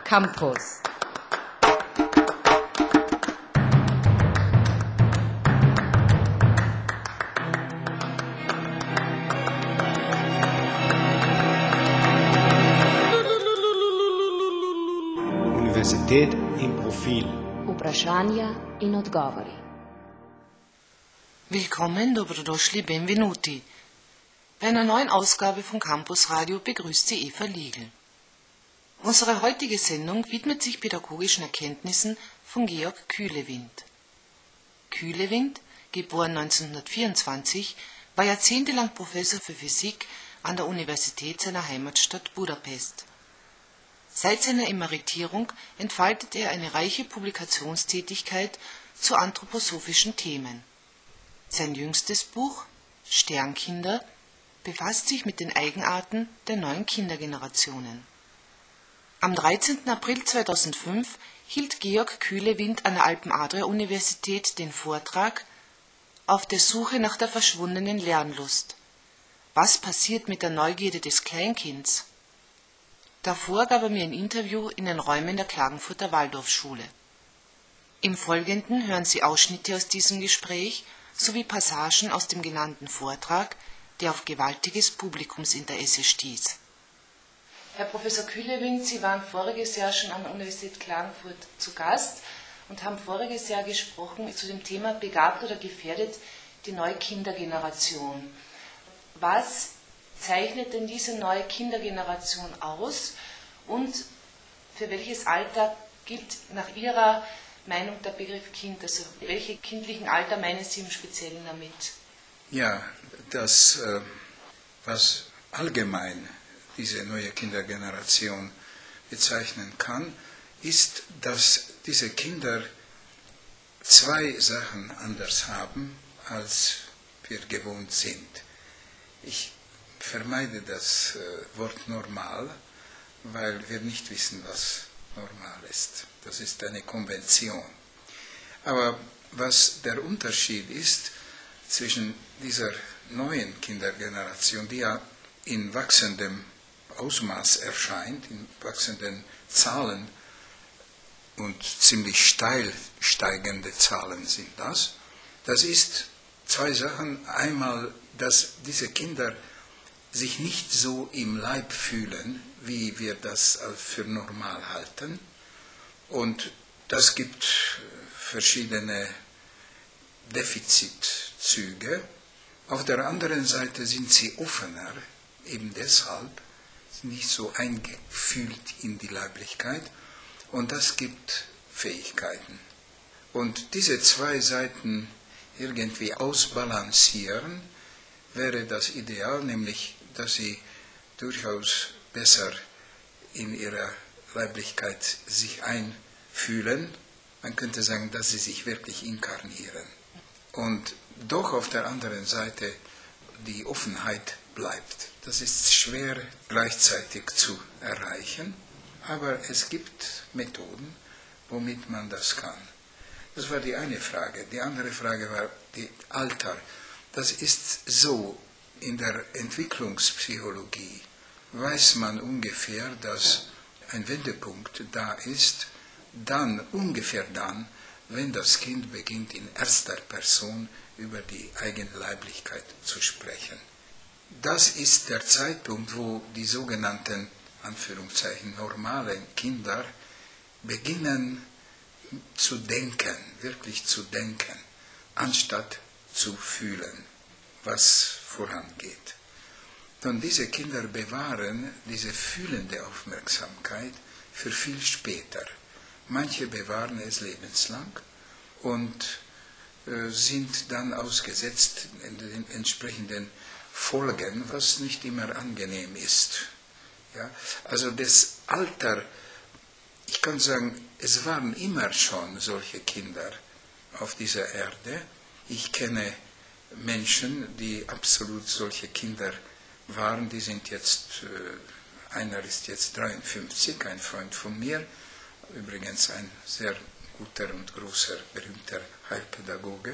Campus. Universität im Profil. Vprašanja in odgovori. Willkommen, dobrodošli, benvenuti. Bei einer neuen Ausgabe von Campus Radio begrüßt Sie Eva Liegl. Unsere heutige Sendung widmet sich pädagogischen Erkenntnissen von Georg Kühlewind. Kühlewind, geboren 1924, war jahrzehntelang Professor für Physik an der Universität seiner Heimatstadt Budapest. Seit seiner Emeritierung entfaltet er eine reiche Publikationstätigkeit zu anthroposophischen Themen. Sein jüngstes Buch, Sternkinder, befasst sich mit den Eigenarten der neuen Kindergenerationen. Am 13. April 2005 hielt Georg Kühlewind an der Alpen-Adria-Universität den Vortrag Auf der Suche nach der verschwundenen Lernlust. Was passiert mit der Neugierde des Kleinkinds? Davor gab er mir ein Interview in den Räumen der Klagenfurter Waldorfschule. Im Folgenden hören Sie Ausschnitte aus diesem Gespräch sowie Passagen aus dem genannten Vortrag, der auf gewaltiges Publikumsinteresse stieß. Herr Professor Kühlewind, Sie waren voriges Jahr schon an der Universität Klagenfurt zu Gast und haben voriges Jahr gesprochen zu dem Thema begabt oder gefährdet die neue Kindergeneration. Was zeichnet denn diese neue Kindergeneration aus und für welches Alter gilt nach Ihrer Meinung der Begriff Kind? Also welche kindlichen Alter meinen Sie im Speziellen damit? Ja, das, was allgemein diese neue Kindergeneration bezeichnen kann, ist, dass diese Kinder zwei Sachen anders haben, als wir gewohnt sind. Ich vermeide das Wort normal, weil wir nicht wissen, was normal ist. Das ist eine Konvention. Aber was der Unterschied ist zwischen dieser neuen Kindergeneration, die ja in wachsendem Ausmaß erscheint, in wachsenden Zahlen und ziemlich steil steigende Zahlen sind das, das ist zwei Sachen. Einmal, dass diese Kinder sich nicht so im Leib fühlen, wie wir das für normal halten. Und das gibt verschiedene Defizitzüge. Auf der anderen Seite sind sie offener, eben deshalb, nicht so eingefühlt in die Leiblichkeit. Und das gibt Fähigkeiten. Und diese zwei Seiten irgendwie ausbalancieren, wäre das Ideal, nämlich, dass sie durchaus besser in ihrer Leiblichkeit sich einfühlen. Man könnte sagen, dass sie sich wirklich inkarnieren. Und doch auf der anderen Seite die Offenheit bleibt. Das ist schwer gleichzeitig zu erreichen, aber es gibt Methoden, womit man das kann. Das war die eine Frage. Die andere Frage war die Alter. Das ist so, in der Entwicklungspsychologie weiß man ungefähr, dass ein Wendepunkt da ist, ungefähr dann, wenn das Kind beginnt, in erster Person über die eigene Leiblichkeit zu sprechen. Das ist der Zeitpunkt, wo die sogenannten, Anführungszeichen, normalen Kinder beginnen zu denken, wirklich zu denken, anstatt zu fühlen, was vorangeht. Und diese Kinder bewahren diese fühlende Aufmerksamkeit für viel später. Manche bewahren es lebenslang und sind dann ausgesetzt in den entsprechenden Folgen, was nicht immer angenehm ist. Ja? Also das Alter, ich kann sagen, es waren immer schon solche Kinder auf dieser Erde. Ich kenne Menschen, die absolut solche Kinder waren, die sind jetzt, einer ist jetzt 53, ein Freund von mir, übrigens ein sehr guter und großer, berühmter Heilpädagoge.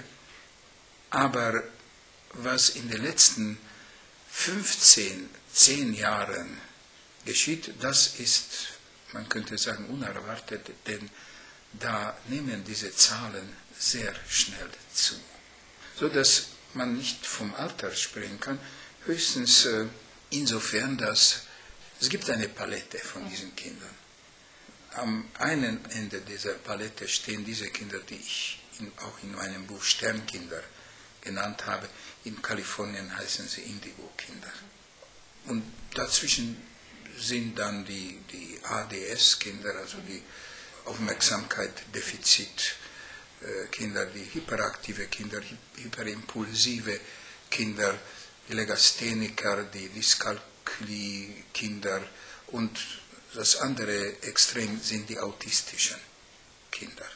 Aber was in den letzten 10 Jahren geschieht, das ist man könnte sagen unerwartet, denn da nehmen diese Zahlen sehr schnell zu. So dass man nicht vom Alter sprechen kann, höchstens insofern, dass es gibt eine Palette von diesen Kindern. Am einen Ende dieser Palette stehen diese Kinder, die ich auch in meinem Buch Sternkinder genannt habe. In Kalifornien heißen sie Indigo-Kinder. Und dazwischen sind dann die ADS-Kinder, also die Aufmerksamkeit-Defizit-Kinder, die hyperaktive Kinder, hyperimpulsive Kinder, die Legastheniker, die Dyskalkulie-Kinder und das andere Extrem sind die autistischen Kinder.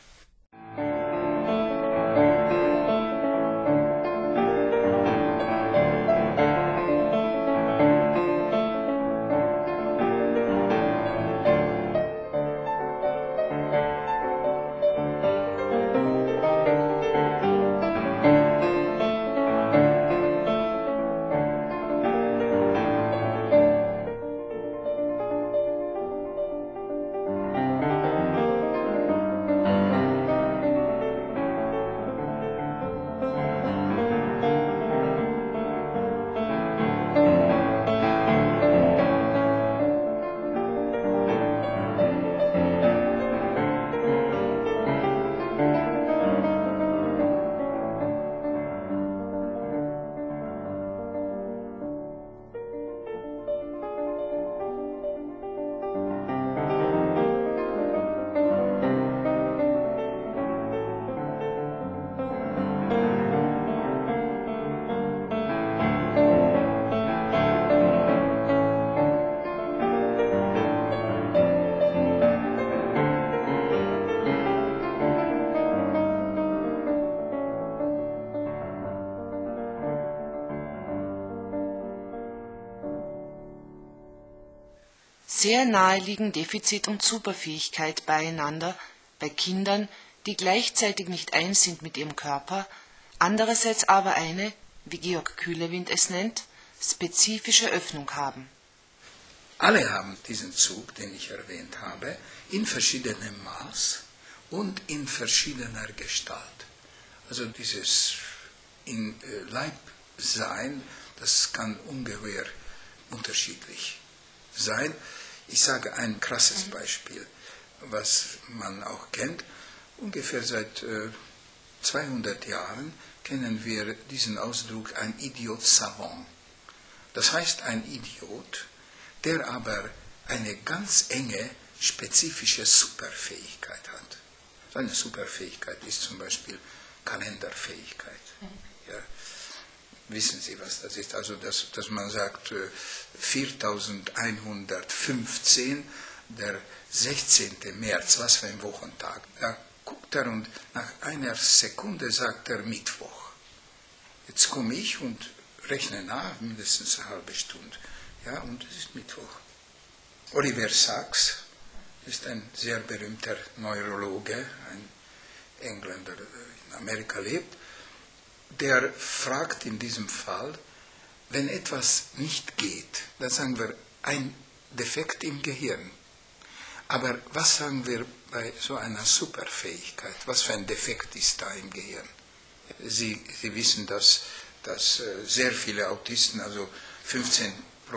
Sehr nahe liegen Defizit und Superfähigkeit beieinander bei Kindern, die gleichzeitig nicht eins sind mit ihrem Körper, andererseits aber eine, wie Georg Kühlewind es nennt, spezifische Öffnung haben. Alle haben diesen Zug, den ich erwähnt habe, in verschiedenem Maß und in verschiedener Gestalt. Also dieses in Leib sein, das kann ungeheuer unterschiedlich sein. Ich sage ein krasses Beispiel, was man auch kennt. Ungefähr seit 200 Jahren kennen wir diesen Ausdruck ein Idiot savant. Das heißt ein Idiot, der aber eine ganz enge, spezifische Superfähigkeit hat. Seine Superfähigkeit ist zum Beispiel Kalenderfähigkeit. Ja. Wissen Sie, was das ist? Also, dass man sagt, 4115, der 16. März, was für ein Wochentag. Da guckt er und nach einer Sekunde sagt er Mittwoch. Jetzt komme ich und rechne nach, mindestens eine halbe Stunde. Ja, und es ist Mittwoch. Oliver Sacks ist ein sehr berühmter Neurologe, ein Engländer, der in Amerika lebt. Der fragt in diesem Fall, wenn etwas nicht geht, dann sagen wir ein Defekt im Gehirn. Aber was sagen wir bei so einer Superfähigkeit? Was für ein Defekt ist da im Gehirn? Sie wissen, dass sehr viele Autisten, also 15%,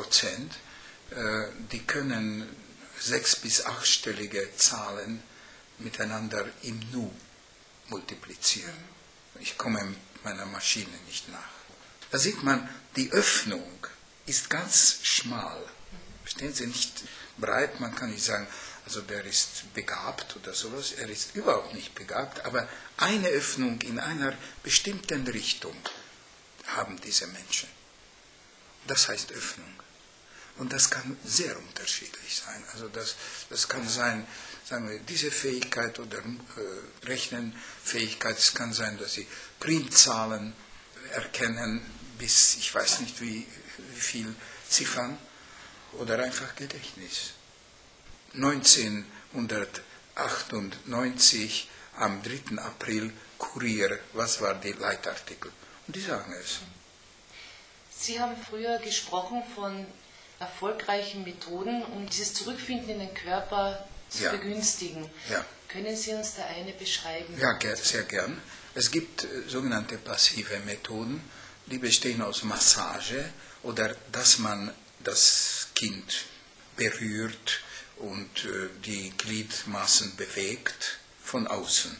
die können 6- bis 8-stellige Zahlen miteinander im Nu multiplizieren. Ich komme mit meiner Maschine nicht nach. Da sieht man, die Öffnung ist ganz schmal. Verstehen Sie, nicht breit, man kann nicht sagen, also der ist begabt oder sowas, er ist überhaupt nicht begabt, aber eine Öffnung in einer bestimmten Richtung haben diese Menschen. Das heißt Öffnung. Und das kann sehr unterschiedlich sein. Also das kann sein, sagen wir, diese Fähigkeit oder Rechnenfähigkeit, es kann sein, dass sie Primzahlen erkennen, bis ich weiß nicht wie viel Ziffern, oder einfach Gedächtnis. 1998 am 3. April Kurier, was war die Leitartikel? Und die sagen es. Sie haben früher gesprochen von erfolgreichen Methoden, um dieses Zurückfinden in den Körper zu Ja. begünstigen. Ja. Können Sie uns da eine beschreiben? Ja, sehr gern. Es gibt sogenannte passive Methoden, die bestehen aus Massage oder dass man das Kind berührt und die Gliedmaßen bewegt von außen.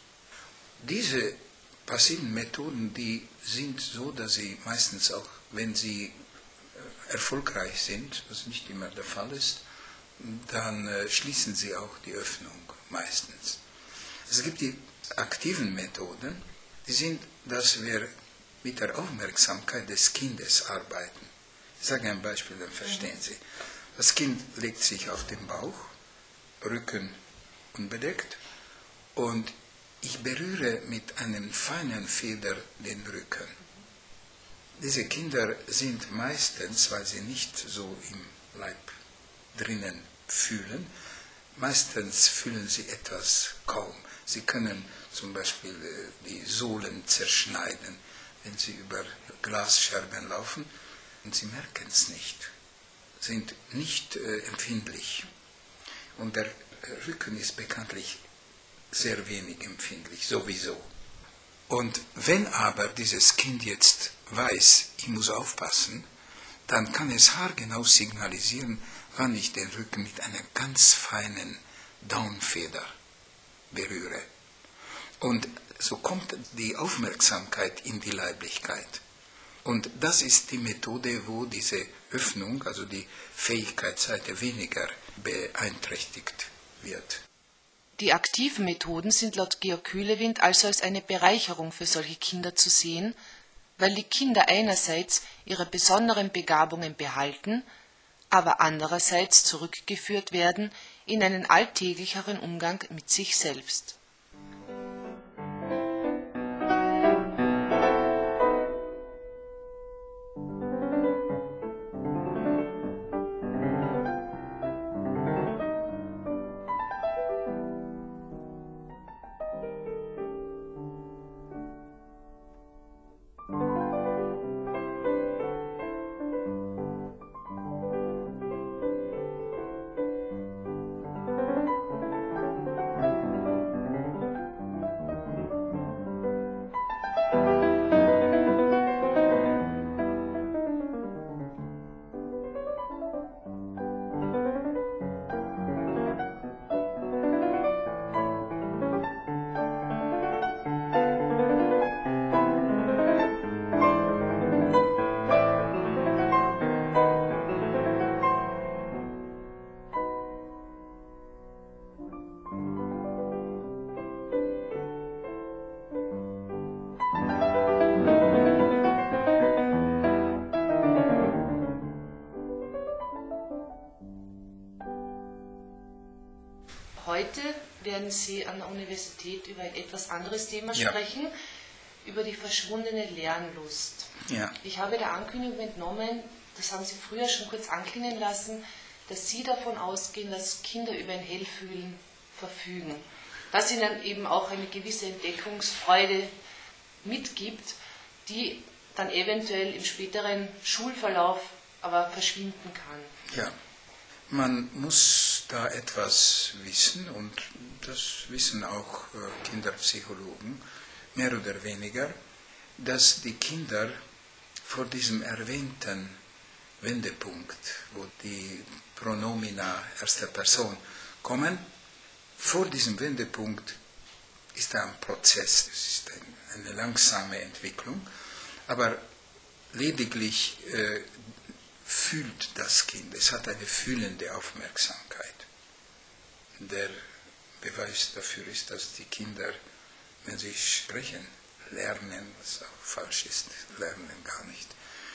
Diese passiven Methoden, die sind so, dass sie meistens auch, wenn sie erfolgreich sind, was nicht immer der Fall ist, dann schließen sie auch die Öffnung meistens. Es gibt die aktiven Methoden, die sind, dass wir mit der Aufmerksamkeit des Kindes arbeiten. Ich sage ein Beispiel, dann verstehen Sie. Das Kind legt sich auf den Bauch, Rücken unbedeckt, und ich berühre mit einem feinen Feder den Rücken. Diese Kinder sind meistens, weil sie nicht so im Leib drinnen fühlen, meistens fühlen sie etwas kaum. Sie können zum Beispiel die Sohlen zerschneiden, wenn sie über Glasscherben laufen, und sie merken es nicht, sind nicht empfindlich. Und der Rücken ist bekanntlich sehr wenig empfindlich, sowieso. Und wenn aber dieses Kind jetzt weiß, ich muss aufpassen, dann kann es haargenau signalisieren, wann ich den Rücken mit einer ganz feinen Daunfeder berühre. Und so kommt die Aufmerksamkeit in die Leiblichkeit. Und das ist die Methode, wo diese Öffnung, also die Fähigkeitsseite, weniger beeinträchtigt wird. Die aktiven Methoden sind laut Georg Kühlewind also als eine Bereicherung für solche Kinder zu sehen, weil die Kinder einerseits ihre besonderen Begabungen behalten, aber andererseits zurückgeführt werden in einen alltäglicheren Umgang mit sich selbst. Heute werden Sie an der Universität über ein etwas anderes Thema sprechen, über die verschwundene Lernlust. Ja. Ich habe der Ankündigung entnommen, das haben Sie früher schon kurz anklingen lassen, dass Sie davon ausgehen, dass Kinder über ein Hellfühlen verfügen, dass ihnen eben auch eine gewisse Entdeckungsfreude mitgibt, die dann eventuell im späteren Schulverlauf aber verschwinden kann. Ja, man muss da etwas wissen, und das wissen auch Kinderpsychologen, mehr oder weniger, dass die Kinder vor diesem erwähnten Wendepunkt, wo die Pronomina erster Person kommen, vor diesem Wendepunkt ist da ein Prozess, es ist eine langsame Entwicklung, aber lediglich fühlt das Kind, es hat eine fühlende Aufmerksamkeit. Der Beweis dafür ist, dass die Kinder, wenn sie sprechen, lernen, was auch falsch ist, lernen gar nicht,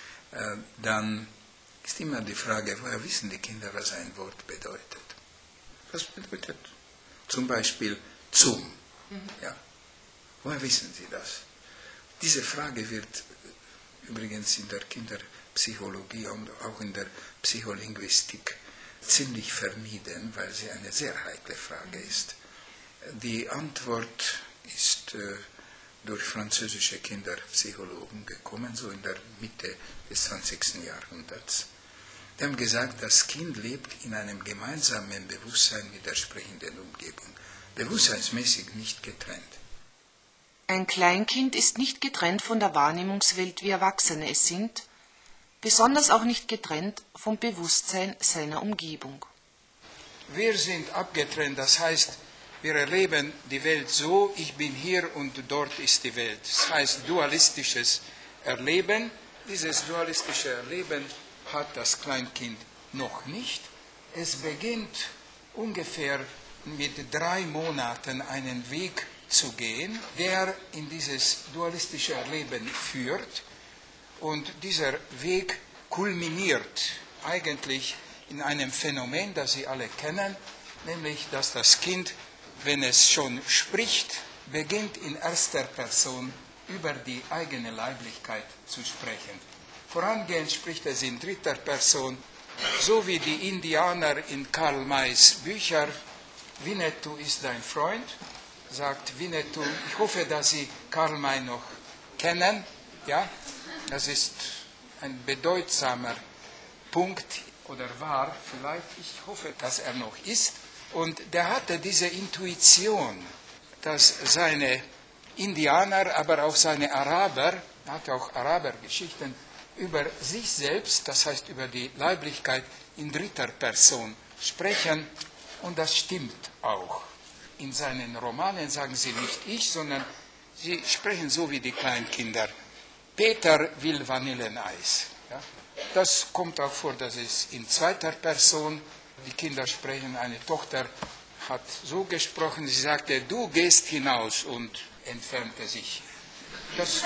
dann ist immer die Frage, woher wissen die Kinder, was ein Wort bedeutet? Was bedeutet zum Beispiel zum? Ja. Woher wissen sie das? Diese Frage wird übrigens in der Kinderpsychologie und auch in der Psycholinguistik ziemlich vermieden, weil sie eine sehr heikle Frage ist. Die Antwort ist durch französische Kinderpsychologen gekommen, so in der Mitte des 20. Jahrhunderts. Wir haben gesagt, das Kind lebt in einem gemeinsamen Bewusstsein mit der sprechenden Umgebung. Bewusstseinsmäßig nicht getrennt. Ein Kleinkind ist nicht getrennt von der Wahrnehmungswelt, wie Erwachsene es sind, besonders auch nicht getrennt vom Bewusstsein seiner Umgebung. Wir sind abgetrennt, das heißt, wir erleben die Welt so, ich bin hier und dort ist die Welt. Das heißt dualistisches Erleben. Dieses dualistische Erleben hat das Kleinkind noch nicht. Es beginnt ungefähr mit 3 Monaten einen Weg zu gehen, der in dieses dualistische Erleben führt. Und dieser Weg kulminiert eigentlich in einem Phänomen, das Sie alle kennen, nämlich, dass das Kind, wenn es schon spricht, beginnt in erster Person über die eigene Leiblichkeit zu sprechen. Vorangehend spricht es in dritter Person, so wie die Indianer in Karl Mays Büchern. Winnetou ist dein Freund, sagt Winnetou. Ich hoffe, dass Sie Karl May noch kennen. Ja? Das ist ein bedeutsamer Punkt, oder war vielleicht, ich hoffe, dass er noch ist. Und der hatte diese Intuition, dass seine Indianer, aber auch seine Araber, er hatte auch Arabergeschichten, über sich selbst, das heißt über die Leiblichkeit in dritter Person sprechen. Und das stimmt auch. In seinen Romanen sagen sie nicht ich, sondern sie sprechen so wie die Kleinkinder. Peter will Vanilleneis. Ja? Das kommt auch vor, dass es in zweiter Person die Kinder sprechen. Eine Tochter hat so gesprochen, sie sagte, du gehst hinaus und entfernte sich. Das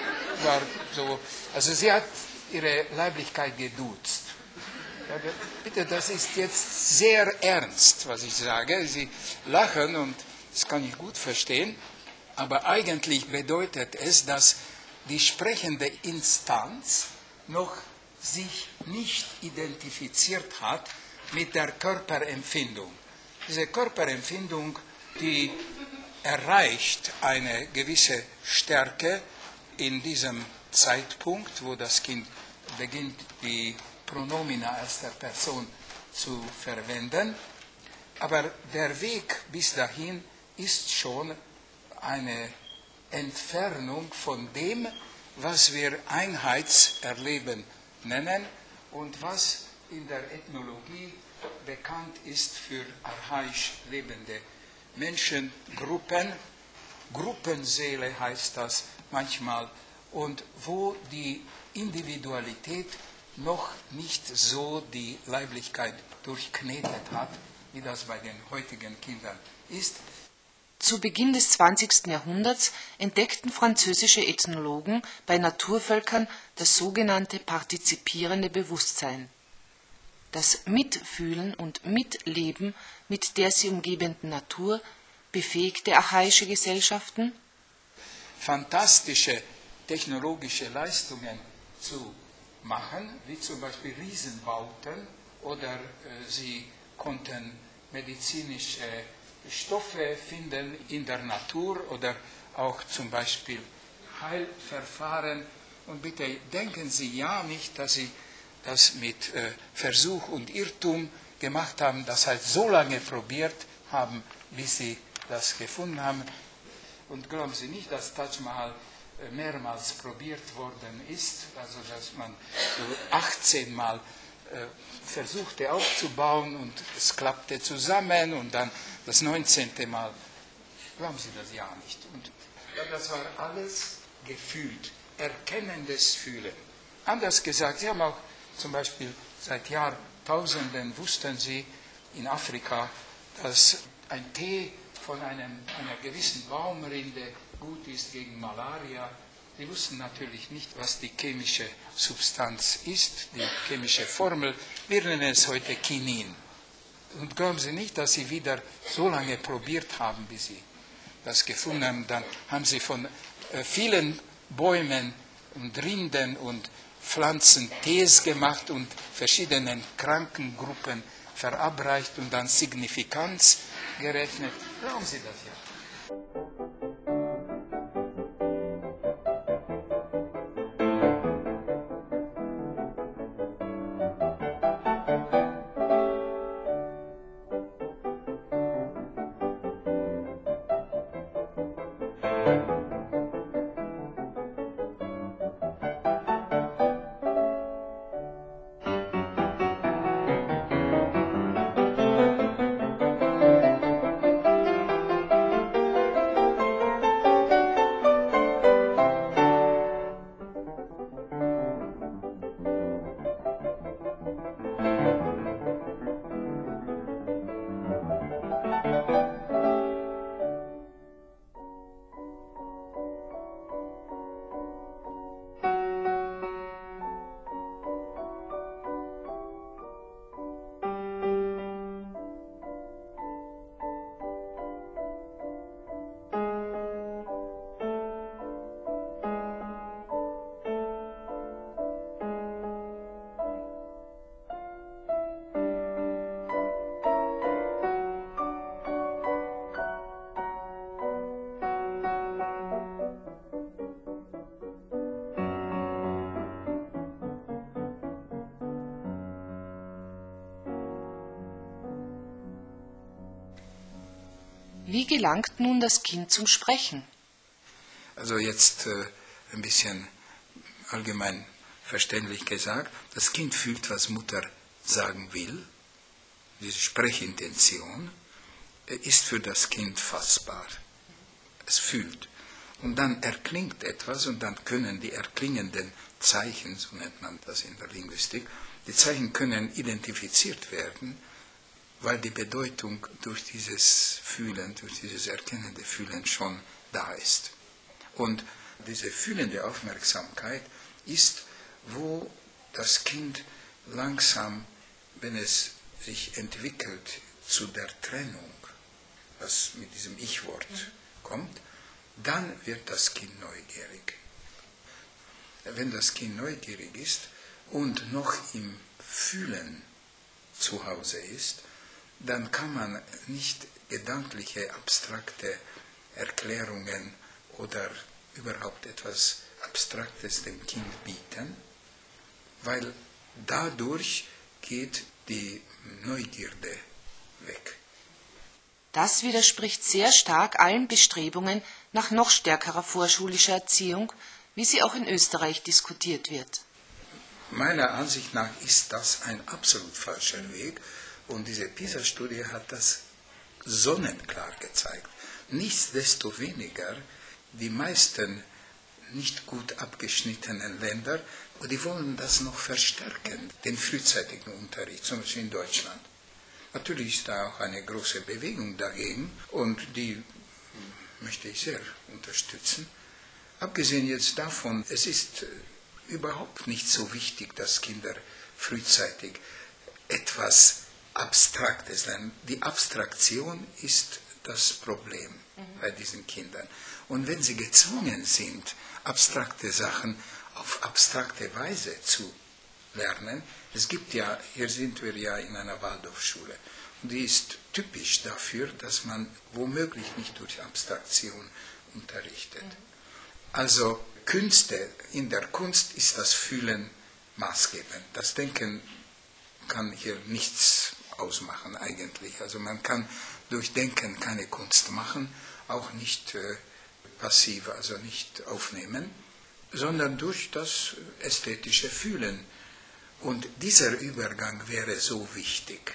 war so, also sie hat ihre Leiblichkeit geduzt. Ja, bitte, das ist jetzt sehr ernst, was ich sage. Sie lachen und das kann ich gut verstehen, aber eigentlich bedeutet es, dass die sprechende Instanz noch sich nicht identifiziert hat mit der Körperempfindung. Diese Körperempfindung, die erreicht eine gewisse Stärke in diesem Zeitpunkt, wo das Kind beginnt, die Pronomina erster Person zu verwenden. Aber der Weg bis dahin ist schon eine Entfernung von dem, was wir Einheitserleben nennen und was in der Ethnologie bekannt ist für archaisch lebende Menschengruppen. Gruppenseele heißt das manchmal, und wo die Individualität noch nicht so die Leiblichkeit durchknetet hat, wie das bei den heutigen Kindern ist. Zu Beginn des 20. Jahrhunderts entdeckten französische Ethnologen bei Naturvölkern das sogenannte partizipierende Bewusstsein. Das Mitfühlen und Mitleben mit der sie umgebenden Natur befähigte archaische Gesellschaften, fantastische technologische Leistungen zu machen, wie zum Beispiel Riesenbauten, oder sie konnten medizinische Stoffe finden in der Natur oder auch zum Beispiel Heilverfahren. Und bitte denken Sie ja nicht, dass Sie das mit Versuch und Irrtum gemacht haben, das heißt so lange probiert haben, bis Sie das gefunden haben. Und glauben Sie nicht, dass Taj Mahal mehrmals probiert worden ist, also dass man so 18 Mal versuchte aufzubauen und es klappte zusammen und dann das 19. Mal. Glauben Sie das ja nicht. Und das war alles gefühlt, erkennendes Fühlen. Anders gesagt, Sie haben auch zum Beispiel seit Jahrtausenden wussten Sie in Afrika, dass ein Tee von einer gewissen Baumrinde gut ist gegen Malaria. Sie wussten natürlich nicht, was die chemische Substanz ist, die chemische Formel. Wir nennen es heute Kinin. Und glauben Sie nicht, dass Sie wieder so lange probiert haben, bis Sie das gefunden haben. Dann haben Sie von vielen Bäumen und Rinden und Pflanzen Tees gemacht und verschiedenen Krankengruppen verabreicht und dann Signifikanz gerechnet. Glauben Sie das ja? Wie gelangt nun das Kind zum Sprechen? Also jetzt ein bisschen allgemein verständlich gesagt, das Kind fühlt, was Mutter sagen will. Diese Sprechintention ist für das Kind fassbar. Es fühlt. Und dann erklingt etwas und dann können die erklingenden Zeichen, so nennt man das in der Linguistik, die Zeichen können identifiziert werden, weil die Bedeutung durch dieses Fühlen, durch dieses erkennende Fühlen schon da ist. Und diese fühlende Aufmerksamkeit ist, wo das Kind langsam, wenn es sich entwickelt zu der Trennung, was mit diesem Ich-Wort kommt, dann wird das Kind neugierig. Wenn das Kind neugierig ist und noch im Fühlen zu Hause ist, dann kann man nicht gedankliche, abstrakte Erklärungen oder überhaupt etwas Abstraktes dem Kind bieten, weil dadurch geht die Neugierde weg. Das widerspricht sehr stark allen Bestrebungen nach noch stärkerer vorschulischer Erziehung, wie sie auch in Österreich diskutiert wird. Meiner Ansicht nach ist das ein absolut falscher Weg und diese PISA-Studie hat das sonnenklar gezeigt. Nichtsdestoweniger, die meisten nicht gut abgeschnittenen Länder, die wollen das noch verstärken, den frühzeitigen Unterricht, zum Beispiel in Deutschland. Natürlich ist da auch eine große Bewegung dagegen und die möchte ich sehr unterstützen. Abgesehen jetzt davon, es ist überhaupt nicht so wichtig, dass Kinder frühzeitig etwas Abstraktes lernen. Die Abstraktion ist das Problem bei diesen Kindern. Und wenn sie gezwungen sind, abstrakte Sachen auf abstrakte Weise zu lernen, es gibt ja, hier sind wir ja in einer Waldorfschule, und die ist typisch dafür, dass man womöglich nicht durch Abstraktion unterrichtet. Also Künste, in der Kunst ist das Fühlen maßgebend. Das Denken kann hier nichts ausmachen eigentlich. Also man kann durch Denken keine Kunst machen, auch nicht passiv, also nicht aufnehmen, sondern durch das ästhetische Fühlen. Und dieser Übergang wäre so wichtig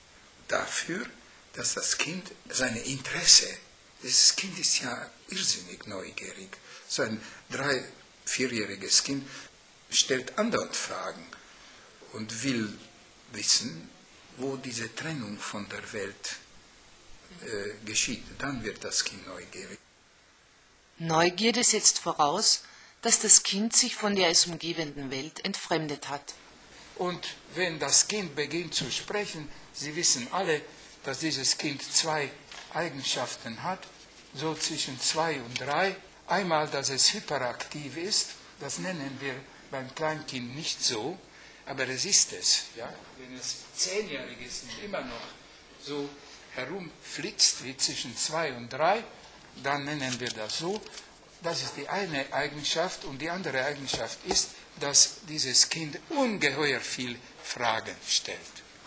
dafür, dass das Kind seine Interesse, dieses Kind ist ja irrsinnig neugierig, so ein 3-, 4-jähriges Kind stellt andauernd Fragen und will wissen, wo diese Trennung von der Welt geschieht. Dann wird das Kind neugierig. Neugierde setzt voraus, dass das Kind sich von der es umgebenden Welt entfremdet hat. Und wenn das Kind beginnt zu sprechen, Sie wissen alle, dass dieses Kind 2 Eigenschaften hat, so zwischen 2 und 3. Einmal, dass es hyperaktiv ist, das nennen wir beim Kleinkind nicht so, aber es ist es. Ja? Wenn es 10-jährig ist und immer noch so herumflitzt wie zwischen 2 und 3, dann nennen wir das so. Das ist die eine Eigenschaft und die andere Eigenschaft ist, dass dieses Kind ungeheuer viel Fragen stellt.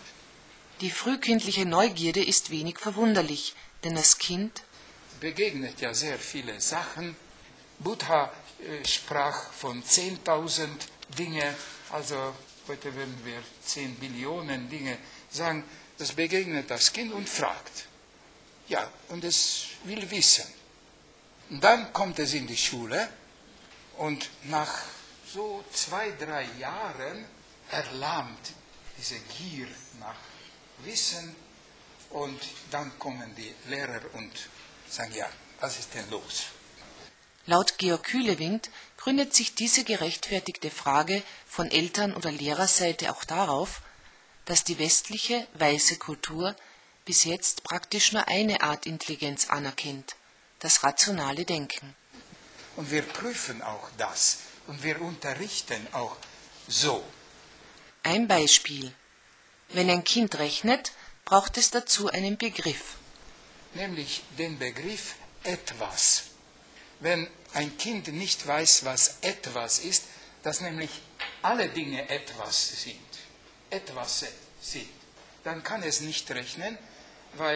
Die frühkindliche Neugierde ist wenig verwunderlich, denn das Kind begegnet ja sehr viele Sachen. Buddha sprach von 10.000 Dinge, also heute würden wir 10 Billionen Dinge sagen, das begegnet das Kind und fragt. Ja, und es will wissen. Und dann kommt es in die Schule und nach so 2, 3 Jahren erlahmt diese Gier nach Wissen und dann kommen die Lehrer und sagen, ja, was ist denn los? Laut Georg Kühlewind gründet sich diese gerechtfertigte Frage von Eltern- oder Lehrerseite auch darauf, dass die westliche, weiße Kultur bis jetzt praktisch nur eine Art Intelligenz anerkennt, das rationale Denken. Und wir prüfen auch das und wir unterrichten auch so. Ein Beispiel. Wenn ein Kind rechnet, braucht es dazu einen Begriff. Nämlich den Begriff etwas. Wenn ein Kind nicht weiß, was etwas ist, dass nämlich alle Dinge etwas sind, dann kann es nicht rechnen, weil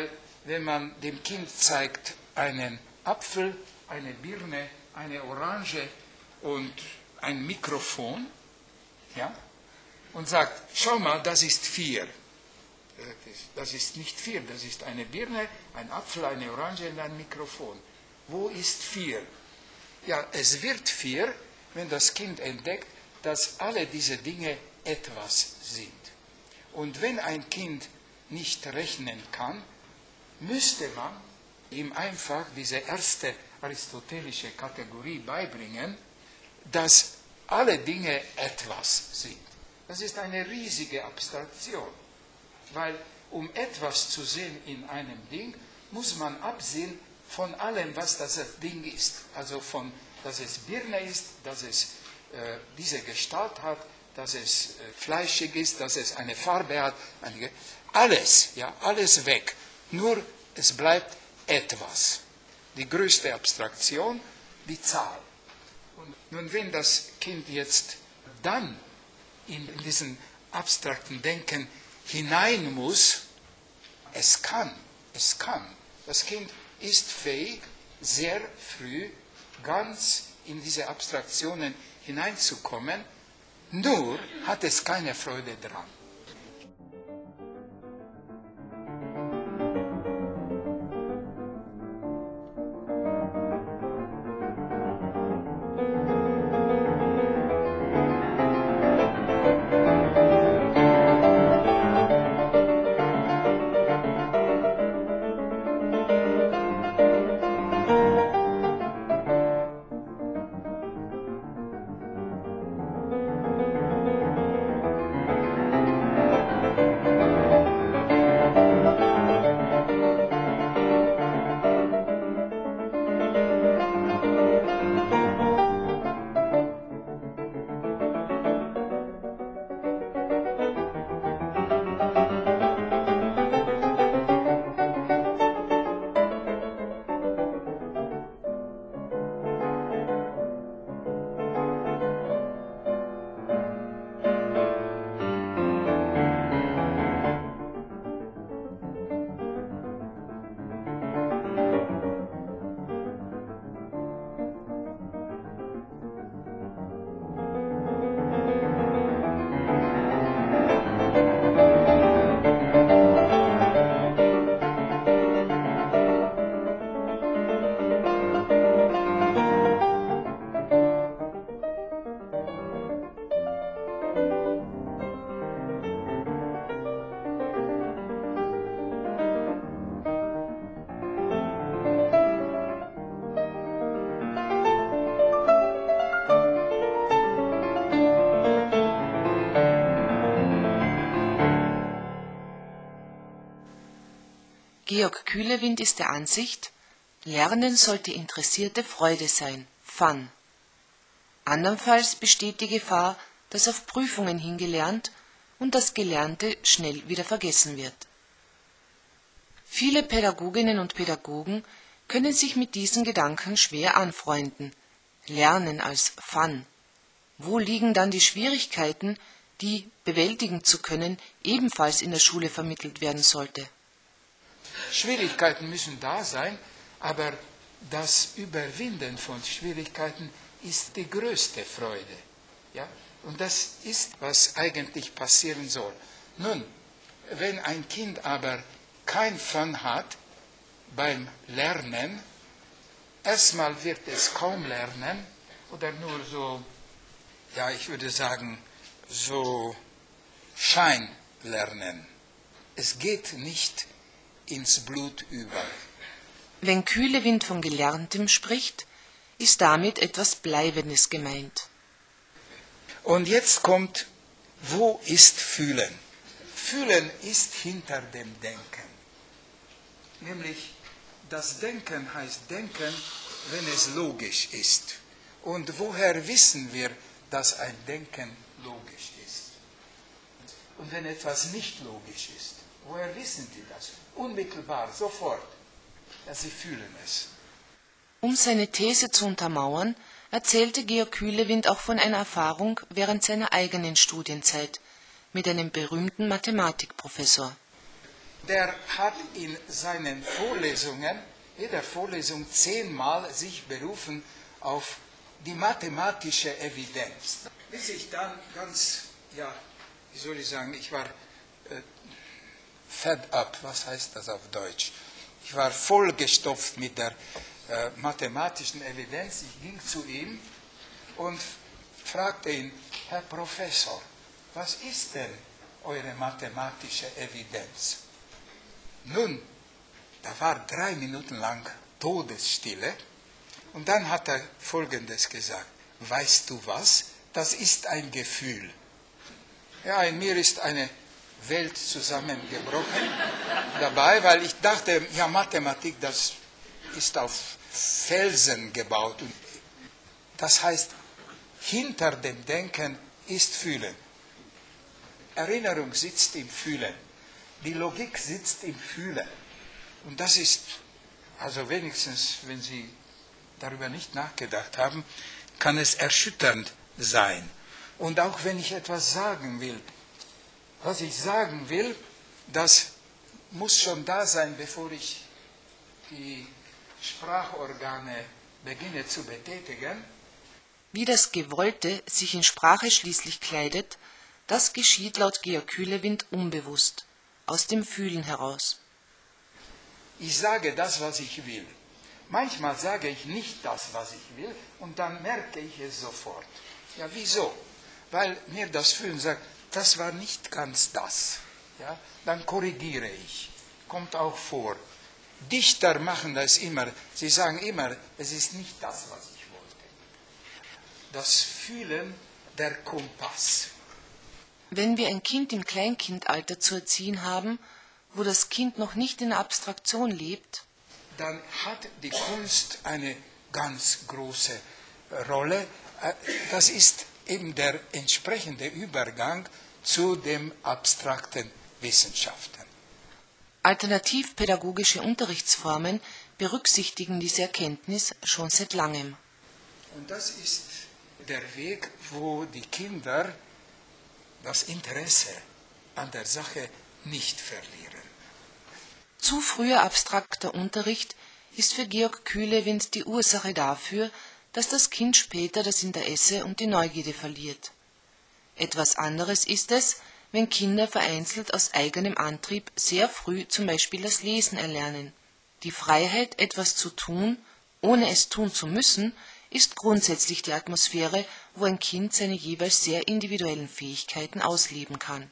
wenn man dem Kind zeigt einen Apfel, eine Birne, eine Orange und ein Mikrofon, ja, und sagt, schau mal, das ist 4. Das ist nicht 4, das ist eine Birne, ein Apfel, eine Orange und ein Mikrofon. Wo ist 4? Ja, es wird 4, wenn das Kind entdeckt, dass alle diese Dinge etwas sind. Und wenn ein Kind nicht rechnen kann, müsste man ihm einfach diese erste aristotelische Kategorie beibringen, dass alle Dinge etwas sind. Das ist eine riesige Abstraktion, weil um etwas zu sehen in einem Ding, muss man absehen von allem, was das Ding ist. Also von, dass es Birne ist, dass es diese Gestalt hat, dass es fleischig ist, dass es eine Farbe hat, alles, ja, alles weg. Nur es bleibt etwas. Die größte Abstraktion, die Zahl. Und nun, wenn das Kind jetzt dann in diesen abstrakten Denken hinein muss, es kann. Das Kind ist fähig, sehr früh ganz in diese Abstraktionen hineinzukommen, nur hat es keine Freude dran. Georg Kühlewind ist der Ansicht, Lernen sollte interessierte Freude sein, Fun. Andernfalls besteht die Gefahr, dass auf Prüfungen hingelernt und das Gelernte schnell wieder vergessen wird. Viele Pädagoginnen und Pädagogen können sich mit diesen Gedanken schwer anfreunden. Lernen als Fun. Wo liegen dann die Schwierigkeiten, die, bewältigen zu können, ebenfalls in der Schule vermittelt werden sollte? Schwierigkeiten müssen da sein, aber das Überwinden von Schwierigkeiten ist die größte Freude. Ja? Und das ist, was eigentlich passieren soll. Nun, wenn ein Kind aber kein Fun hat beim Lernen, erstmal wird es kaum lernen oder nur so, ja, ich würde sagen, so Scheinlernen. Es geht nicht ins Blut über. Wenn Kühlewind von Gelerntem spricht, ist damit etwas Bleibendes gemeint. Und jetzt kommt, wo ist Fühlen? Fühlen ist hinter dem Denken. Nämlich, das Denken heißt Denken, wenn es logisch ist. Und woher wissen wir, dass ein Denken logisch ist? Und wenn etwas nicht logisch ist, woher wissen Sie das? Unmittelbar, sofort. Ja, Sie fühlen es. Um seine These zu untermauern, erzählte Georg Kühlewind auch von einer Erfahrung während seiner eigenen Studienzeit mit einem berühmten Mathematikprofessor. der hat in seinen Vorlesungen, jeder Vorlesung 10-mal sich berufen auf die mathematische Evidenz. Bis ich dann ganz, wie soll ich sagen, ich war fed up, was heißt das auf Deutsch? Ich war vollgestopft mit der mathematischen Evidenz. Ich ging zu ihm und fragte ihn, Herr Professor, was ist denn eure mathematische Evidenz? Nun, da war 3 Minuten lang Todesstille und dann hat er Folgendes gesagt, weißt du was, das ist ein Gefühl. Ja, in mir ist eine Welt zusammengebrochen dabei, weil ich dachte, ja, Mathematik, das ist auf Felsen gebaut. Und das heißt, hinter dem Denken ist Fühlen. Erinnerung sitzt im Fühlen. Die Logik sitzt im Fühlen. Und das ist, also wenigstens, wenn Sie darüber nicht nachgedacht haben, kann es erschütternd sein. Und auch wenn ich etwas sagen will, was ich sagen will, das muss schon da sein, bevor ich die Sprachorgane beginne zu betätigen. Wie das Gewollte sich in Sprache schließlich kleidet, das geschieht laut Georg Kühlewind unbewusst, aus dem Fühlen heraus. Ich sage das, was ich will. Manchmal sage ich nicht das, was ich will, und dann merke ich es sofort. Ja, wieso? Weil mir das Fühlen sagt, das war nicht ganz das. Ja, dann korrigiere ich. Kommt auch vor. Dichter machen das immer. Sie sagen immer, es ist nicht das, was ich wollte. Das Fühlen, der Kompass. Wenn wir ein Kind im Kleinkindalter zu erziehen haben, wo das Kind noch nicht in der Abstraktion lebt, dann hat die Kunst eine ganz große Rolle. Das ist eben der entsprechende Übergang zu den abstrakten Wissenschaften. Alternativpädagogische Unterrichtsformen berücksichtigen diese Erkenntnis schon seit langem. Und das ist der Weg, wo die Kinder das Interesse an der Sache nicht verlieren. Zu früher abstrakter Unterricht ist für Georg Kühlewind die Ursache dafür, dass das Kind später das Interesse und die Neugierde verliert. Etwas anderes ist es, wenn Kinder vereinzelt aus eigenem Antrieb sehr früh zum Beispiel das Lesen erlernen. Die Freiheit, etwas zu tun, ohne es tun zu müssen, ist grundsätzlich die Atmosphäre, wo ein Kind seine jeweils sehr individuellen Fähigkeiten ausleben kann.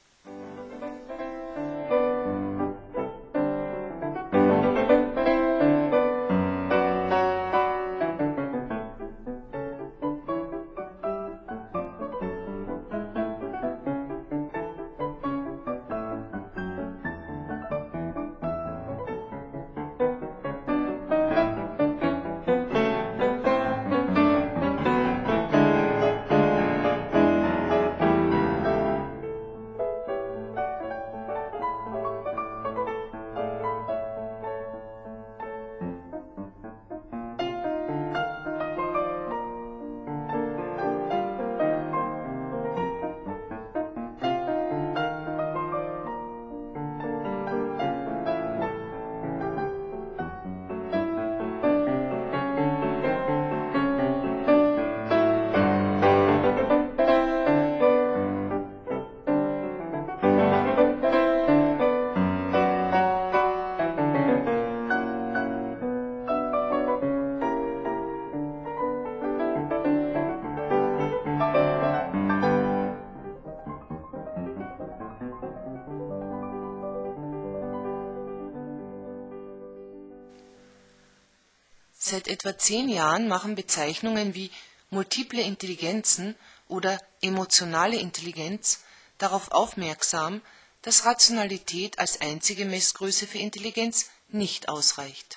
Seit etwa 10 Jahren machen Bezeichnungen wie multiple Intelligenzen oder emotionale Intelligenz darauf aufmerksam, dass Rationalität als einzige Messgröße für Intelligenz nicht ausreicht.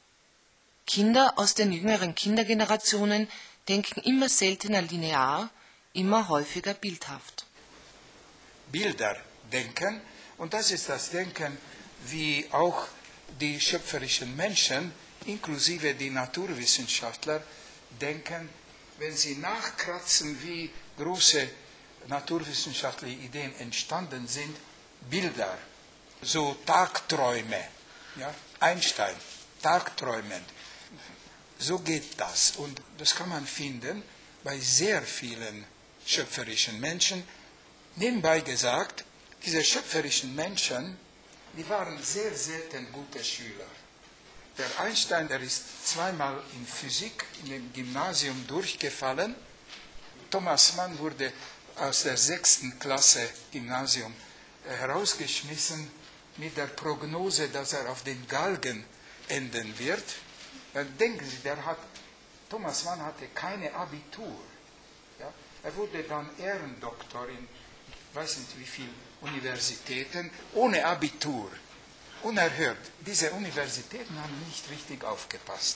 Kinder aus den jüngeren Kindergenerationen denken immer seltener linear, immer häufiger bildhaft. Bilder denken, und das ist das Denken, wie auch die schöpferischen Menschen, inklusive die Naturwissenschaftler, denken, wenn sie nachkratzen, wie große naturwissenschaftliche Ideen entstanden sind, Bilder. so Tagträume. Ja? Einstein, Tagträumen. So geht das. Und das kann man finden bei sehr vielen schöpferischen Menschen. Nebenbei gesagt, diese schöpferischen Menschen, die waren sehr selten gute Schüler. Der Einstein, der ist zweimal in Physik im Gymnasium durchgefallen. Thomas Mann wurde aus der 6. Klasse Gymnasium herausgeschmissen mit der Prognose, dass er auf den Galgen enden wird. Dann denken Sie, Thomas Mann hatte keine Abitur. Ja? Er wurde dann Ehrendoktor in, ich weiß nicht wie viele Universitäten, ohne Abitur. Unerhört. Diese Universitäten haben nicht richtig aufgepasst.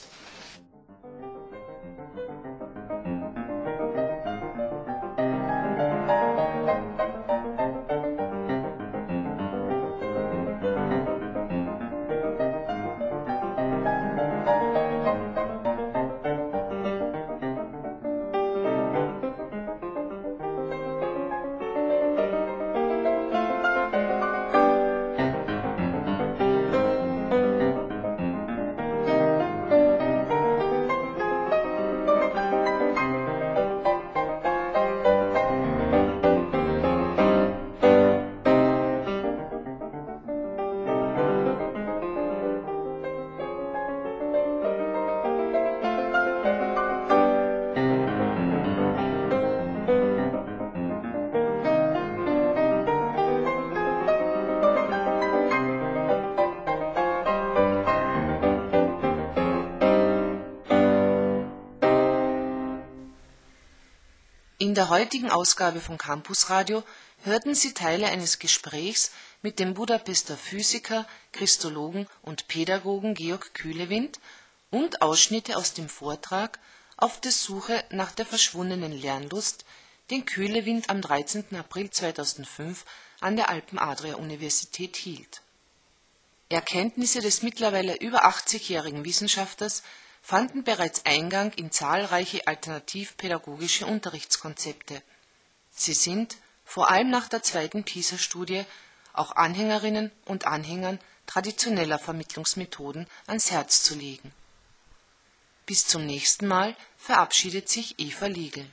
In der heutigen Ausgabe von Campus Radio hörten Sie Teile eines Gesprächs mit dem Budapester Physiker, Christologen und Pädagogen Georg Kühlewind und Ausschnitte aus dem Vortrag Auf der Suche nach der verschwundenen Lernlust, den Kühlewind am 13. April 2005 an der Alpen-Adria-Universität hielt. Erkenntnisse des mittlerweile über 80-jährigen Wissenschaftlers fanden bereits Eingang in zahlreiche alternativpädagogische Unterrichtskonzepte. Sie sind, vor allem nach der 2. PISA-Studie, auch Anhängerinnen und Anhängern traditioneller Vermittlungsmethoden ans Herz zu legen. Bis zum nächsten Mal verabschiedet sich Eva Liegl.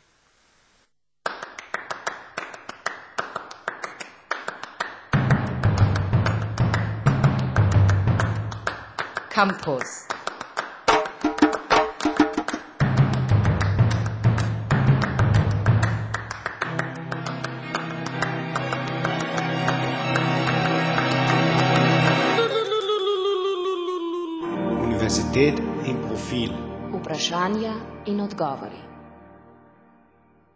Campus. Universität im Profil. Vprašanja in odgovori.